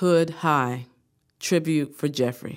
hood high. Tribute for Jeffrey.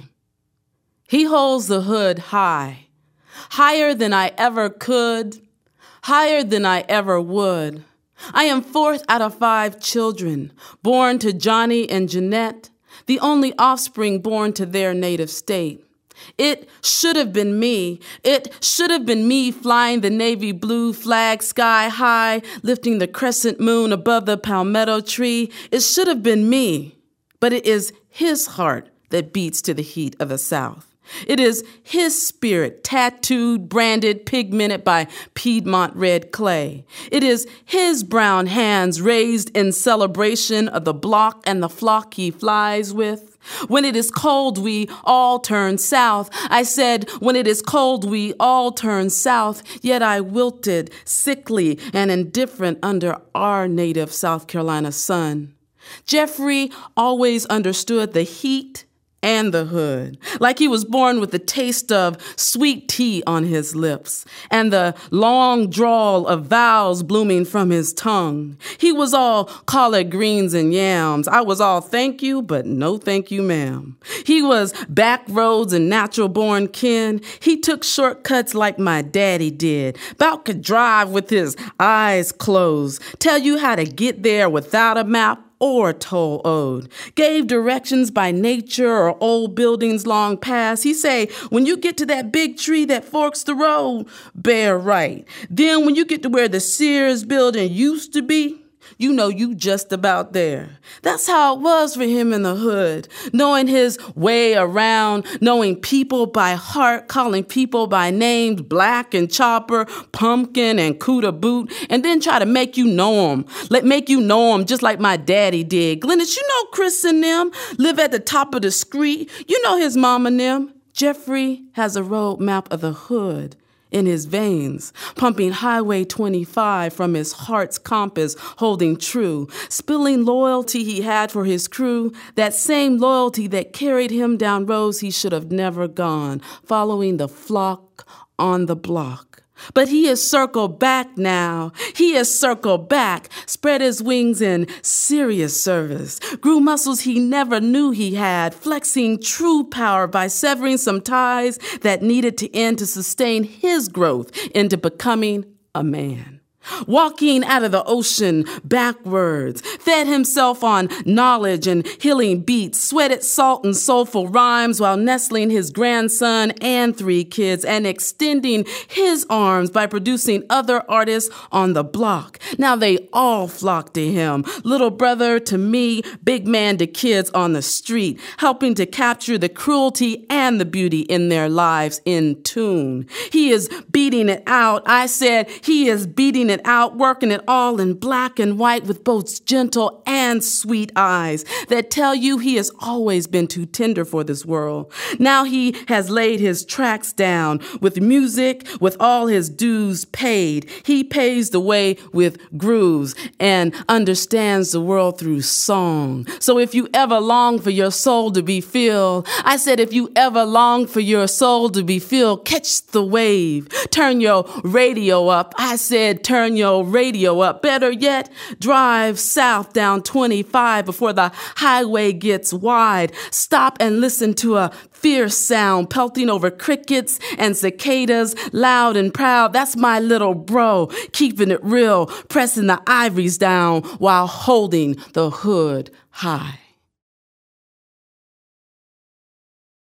He holds the hood high, higher than I ever could, higher than I ever would. I am fourth out of 5 children, born to Johnny and Jeanette, the only offspring born to their native state. It should have been me. It should have been me flying the navy blue flag sky high, lifting the crescent moon above the palmetto tree. It should have been me. But it is his heart that beats to the heat of the South. It is his spirit, tattooed, branded, pigmented by Piedmont red clay. It is his brown hands raised in celebration of the block and the flock he flies with. When it is cold, we all turn south. I said, when it is cold, we all turn south. Yet I wilted, sickly and indifferent under our native South Carolina sun. Jeffrey always understood the heat and the hood, like he was born with the taste of sweet tea on his lips and the long drawl of vowels blooming from his tongue. He was all collard greens and yams. I was all thank you, but no thank you, ma'am. He was back roads and natural born kin. He took shortcuts like my daddy did. About could drive with his eyes closed, tell you how to get there without a map or toll owed, gave directions by nature or old buildings long past. He say, when you get to that big tree that forks the road, bear right. Then when you get to where the Sears building used to be, you know you just about there. That's how it was for him in the hood, knowing his way around, knowing people by heart, calling people by names, Black and Chopper, Pumpkin and Cooter Boot, and then try to make you know him. Make you know him just like my daddy did. Glennis, you know Chris and them live at the top of the street. You know his mom and them. Jeffrey has a road map of the hood in his veins, pumping Highway 25 from his heart's compass, holding true, spilling loyalty he had for his crew, that same loyalty that carried him down roads he should have never gone, following the flock on the block. But he has circled back now. He has circled back, spread his wings in serious service, grew muscles he never knew he had, flexing true power by severing some ties that needed to end to sustain his growth into becoming a man. Walking out of the ocean backwards, fed himself on knowledge and healing beats, sweated salt and soulful rhymes while nestling his grandson and 3 kids and extending his arms by producing other artists on the block. Now they all flock to him, little brother to me, big man to kids on the street, helping to capture the cruelty and the beauty in their lives in tune. He is beating it out. I said he is beating it out, working it all in black and white with both gentle and sweet eyes that tell you he has always been too tender for this world. Now he has laid his tracks down with music, with all his dues paid. He pays the way with grooves and understands the world through song. So if you ever long for your soul to be filled, I said if you ever long for your soul to be filled, catch the wave, turn your radio up. I said turn your radio up. Better yet, drive south down 25 before the highway gets wide. Stop and listen to a fierce sound pelting over crickets and cicadas, loud and proud. That's my little bro, keeping it real, pressing the ivories down while holding the hood high.